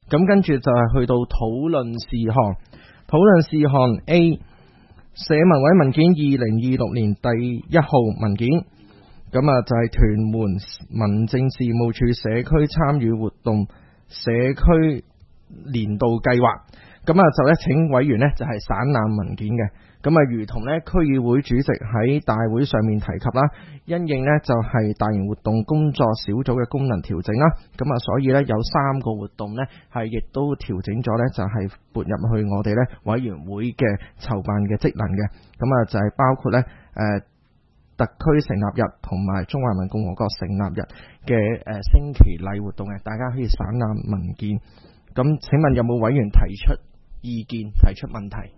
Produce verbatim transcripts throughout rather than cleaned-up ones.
咁跟住就係去到討論事項，討論事項 A 社民委文件二零二六年第一號文件，咁啊就係屯門民政事務處社區參與活動社區年度計劃，咁啊就咧請委員呢就係省覽文件嘅。咁啊，如同咧區議會主席喺大會上面提及啦，因應呢就係大型活動工作小組嘅功能調整啦，咁啊，所以呢有三個活動呢係亦都調整咗呢，就係撥入去我哋呢委員會嘅籌辦嘅職能嘅，咁啊就係包括呢誒特區成立日同埋中華人民共和國成立日嘅誒升旗禮活動嘅，大家可以省覽文件。咁請問有冇委員提出意見、提出問題？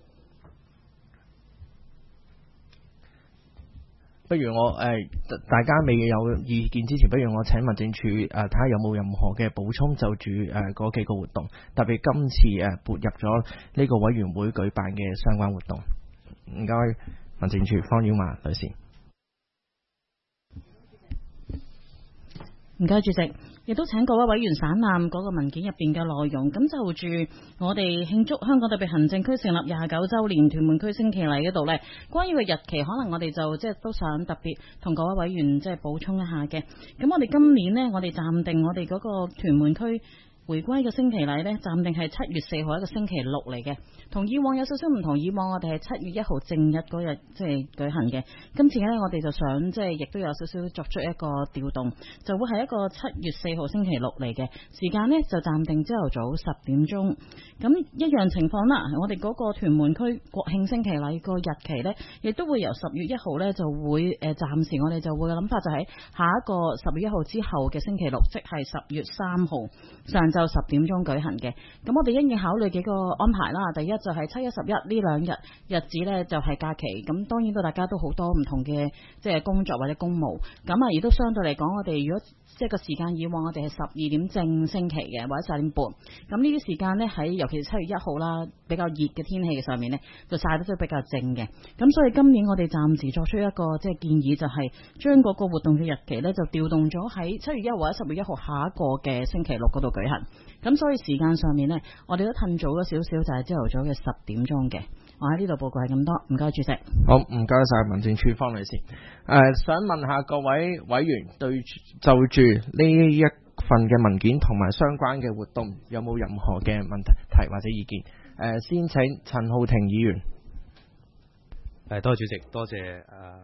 不如我誒、呃，大家未有意見之前，不如我請民政處誒睇下有冇任何嘅補充就住誒嗰、呃、幾個活動，特別今次誒撥、呃、入咗呢個委員會舉辦嘅相關活動。唔該，民政處方婉華女士。 唔該，主席，亦都請各位委員省覽嗰個文件入邊嘅內容。咁就住我哋慶祝香港特別行政區成立廿九週年屯門區升旗禮嗰度呢，關於個日期，可能我哋就即係都想特別同各位委員即係補充一下嘅。咁我哋今年呢，我哋暫定我哋嗰個屯門區回歸嘅升旗禮呢，暫定係七月四號一個星期六嚟嘅，同以往有少少唔同。以往我哋係七月一號正日嗰日即係舉行嘅，今次呢，我哋就想即係亦都有少少作出一個調動，就會係一個七月四號星期六嚟嘅，時間呢，就暫定朝頭早十點鐘。咁一樣情況啦，我哋嗰個屯門區國慶升旗禮個日期呢，亦都會由十月一號呢就會誒、呃、暫時我哋就會嘅諗法就喺下一個十月一號之後嘅星期六，即係十月三號上就十點鐘舉行嘅。咁我哋因應考慮幾個安排啦，第一就係七一十一呢兩日日子呢，就係假期，咁當然都大家都好多唔同嘅即係工作或者公務，咁啊亦都相對嚟講，我哋如果即係個時間以往我哋係十二點正升旗嘅，或者十二點半，咁呢啲時間呢，喺尤其是七月一號啦，比較熱嘅天氣嘅上面呢，就曬得都比較正嘅。咁所以今年我哋暫時作出一個即係建議，就係將嗰個活動嘅日期呢，就調動咗喺七月一號或者十月一號下一個嘅星期六嗰度舉行。咁所以時間上面呢，我哋都褪早咗少少，就係朝頭早嘅十點鐘嘅。我喺呢度報告係咁多，唔該主席。 好，唔該晒民政處方女士。誒、呃，想問下各位委員對就住呢一份嘅文件同埋相關嘅活動有冇任何嘅問題或者意見？誒、呃，先請陳浩庭議員。 誒，多謝主席，多謝誒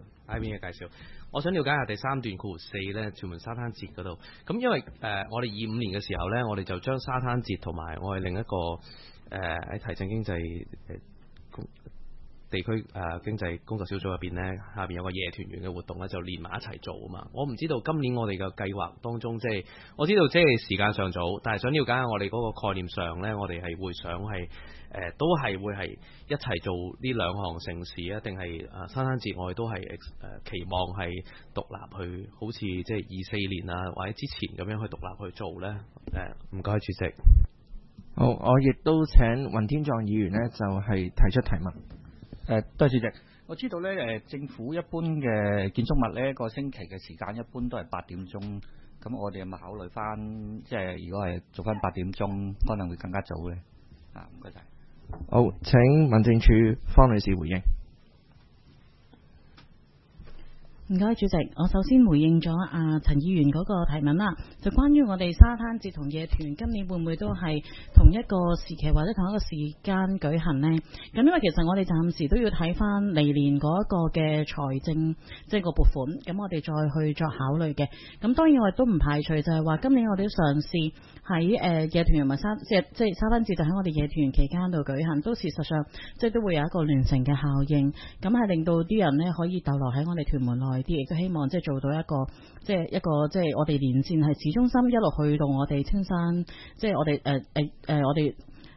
I B 嘅介紹。我想了解下第三段括弧四咧，屯門沙灘節嗰度。咁因為誒、呃，我哋二五年嘅時候咧，我哋就將沙灘節同埋我哋另一個誒喺、呃、提振經濟誒。呃地區誒、呃、經濟工作小組入邊呢，下邊有個夜團圓嘅活動呢，就連埋一齊做啊嘛。我唔知道今年我哋嘅計劃當中，即係我知道即係時間上早，但係想了解下我哋嗰個概念上呢，我哋係會想係誒、呃、都係會係一齊做呢兩項盛事啊，定係誒沙灘節我哋都係誒、呃、期望係獨立去，好似即係二四年啊或者之前咁樣去獨立去做呢？誒唔該主席。 好，我亦都請雲天壯議員呢，就係、是、提出提問。 誒，多謝主席。我知道咧，誒政府一般嘅建築物咧個升旗嘅時間一般都係八點鐘，咁我哋有冇考慮翻，即係如果係做翻八點鐘，可能會更加早咧？啊，唔該晒。 好，請民政處方女士回應。 唔該，主席，我首先回應咗阿陳議員嗰個提問啦，就關於我哋沙灘節同夜團今年會唔會都係同一個時期或者同一個時間舉行呢？咁因為其實我哋暫時都要睇翻嚟年嗰一個嘅財政即係個撥款，咁我哋再去作考慮嘅。咁當然我哋都唔排除就係話今年我哋都嘗試喺誒夜團同埋沙即係即係沙灘節就喺我哋夜團期間度舉行，都事實上即係都會有一個聯乘嘅效應，咁係令到啲人呢可以逗留喺我哋屯門內啲，亦都希望即係做到一個即係一個即係我哋連線係市中心一路去到我哋青山，即係我哋誒誒誒我哋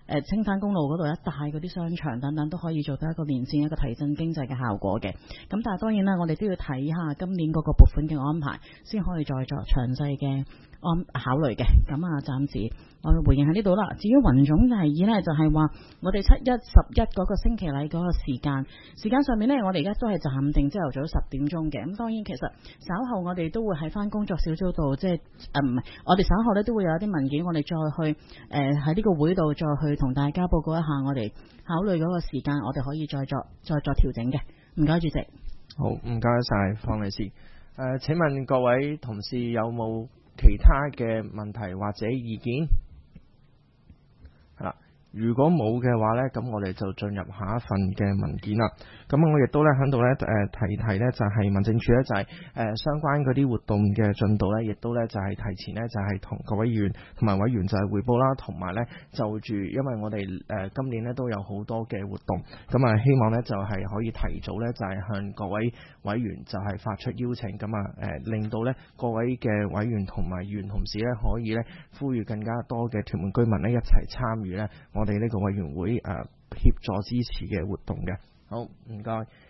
誒青山公路嗰度一帶嗰啲商場等等都可以做到一個連線、一個提振經濟嘅效果嘅。咁但係當然啦，我哋都要睇下今年嗰個撥款嘅安排，先可以再作詳細嘅安考慮嘅。咁啊，暫時我回應喺呢度啦。至於雲總嘅提議呢，就係話我哋七一十一嗰個星期禮嗰個時間時間上面呢，我哋而家都係暫定朝頭早十點鐘嘅。咁當然其實稍後我哋都會喺翻工作小組度，即係誒唔係，我哋稍後呢都會有一啲文件，我哋再去誒喺呢個會度再去同大家報告一下我哋考慮嗰個時間，我哋可以再作再作調整嘅。唔該，主席。 好，唔該晒方女士。誒、呃，請問各位同事有冇其他嘅問題或者意見？係啦。如果冇嘅話呢，咁我哋就進入下一份嘅文件啦。咁我亦都咧喺度咧誒提提呢，就係民政處呢，就係誒相關嗰啲活動嘅進度呢，亦都呢，就係提前呢，就係同各位議員同埋委員就係彙報啦，同埋呢，就住因為我哋誒今年呢都有好多嘅活動，咁啊希望呢，就係可以提早呢，就係向各位委員就係發出邀請，咁啊誒令到呢各位嘅委員同埋議員同事呢，可以呢呼籲更加多嘅屯門居民呢一齊參與呢我哋呢個委員會誒協助支持嘅活動嘅。好，唔該。